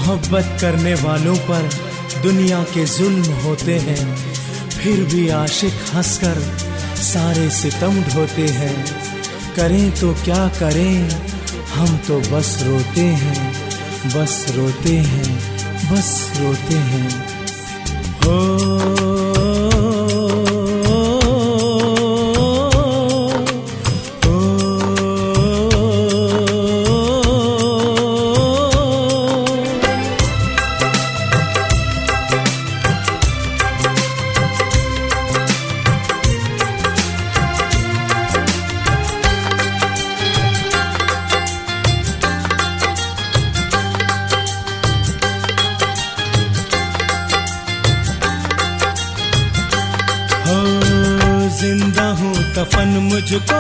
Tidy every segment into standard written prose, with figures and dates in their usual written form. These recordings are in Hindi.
मोहब्बत करने वालों पर दुनिया के जुल्म होते हैं, फिर भी आशिक हंसकर सारे सितम ढोते हैं। करें तो क्या करें, हम तो बस रोते हैं, बस रोते हैं, बस रोते हैं। हो जिंदा हूँ कफन मुझको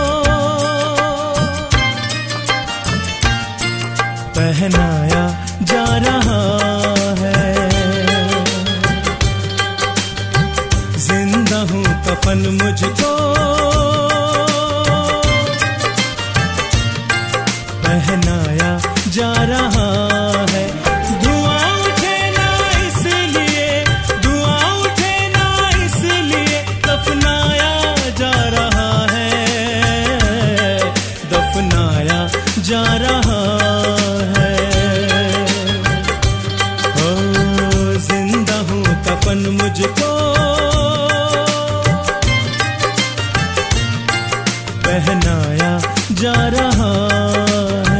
पहनाया जा रहा है, जिंदा हूँ कफन मुझको पहनाया जा रहा है। जा रहा है, हो जिंदा हूँ कफन मुझको पहनाया जा रहा है।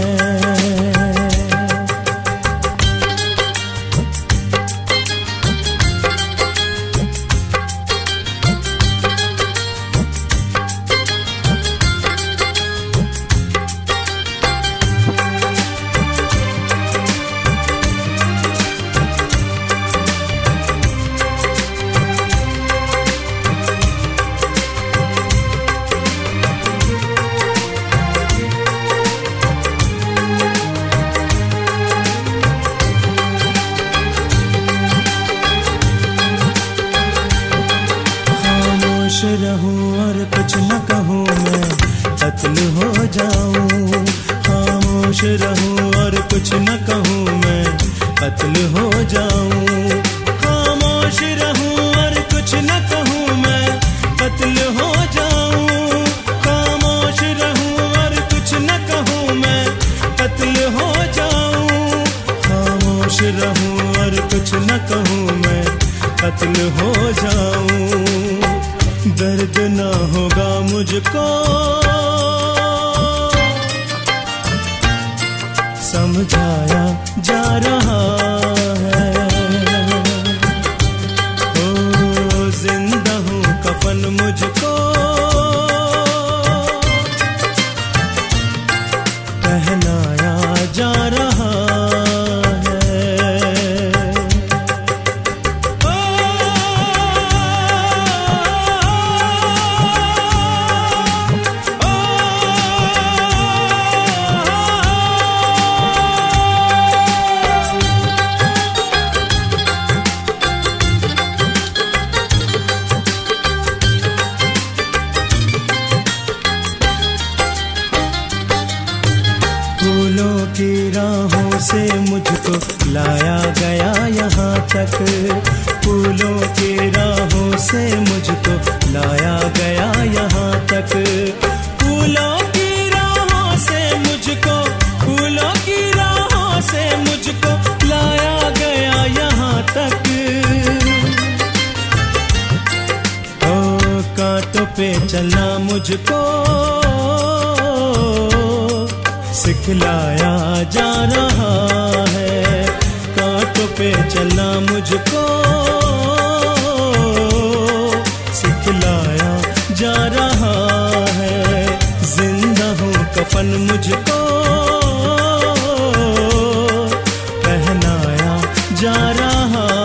रहूं और कुछ न कहूँ मैं कत्ल हो जाऊं, खामोश रहूं और कुछ न कहूँ मैं कत्ल हो जाऊं। खामोश रहूं और कुछ न कहूँ मैं कत्ल हो जाऊं, खामोश रहूं और कुछ न कहूँ मैं कत्ल हो जाऊं। खामोश रहूं और कुछ न कहूँ मैं कत्ल हो जाऊं। दर्द ना होगा मुझको समझाया जा रहा है, ओ जिंदा हूँ कफन मुझको पहनाया जा रहा फूलों की राहों से मुझको लाया गया यहाँ तक, फूलों की राहों से मुझको लाया गया यहाँ तक। फूलों की राहों से मुझको, फूलों की राहों से मुझको लाया गया यहाँ तक। ओ कांटों पे चलना मुझको सिखलाया जा रहा है, कांटों पे चलना मुझको सिखलाया जा रहा है। जिंदा हूँ कफन मुझको पहनाया जा रहा है।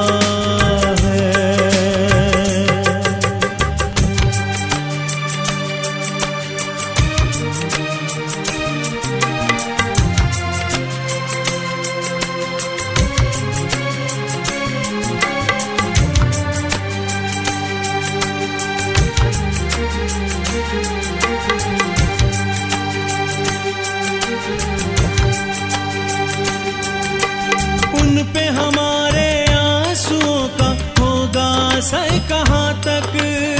पे हमारे आंसुओं का होगा असर कहाँ तक,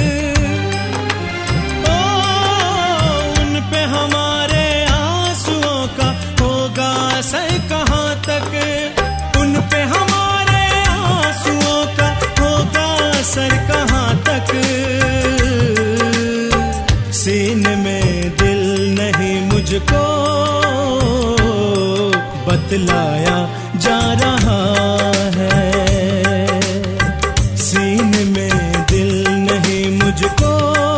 ओ उन पे हमारे आंसुओं का होगा असर कहाँ तक, उन पे हमारे आंसुओं का होगा असर कहाँ तक। सीने में दिल नहीं मुझको बतलाया जा रहा है, सीने में दिल नहीं मुझको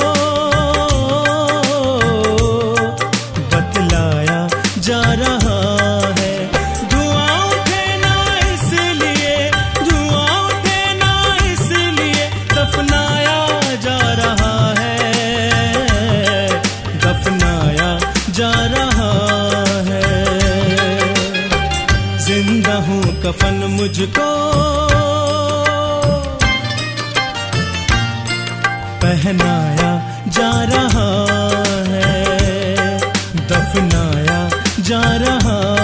बतलाया जा रहा है। धुआं उठे ना इसलिए, धुआं उठे ना इसलिए दफनाया जा रहा है, दफनाया जा रहा है। जिंदा हूँ कफन मुझको पहनाया जा रहा है, दफनाया जा रहा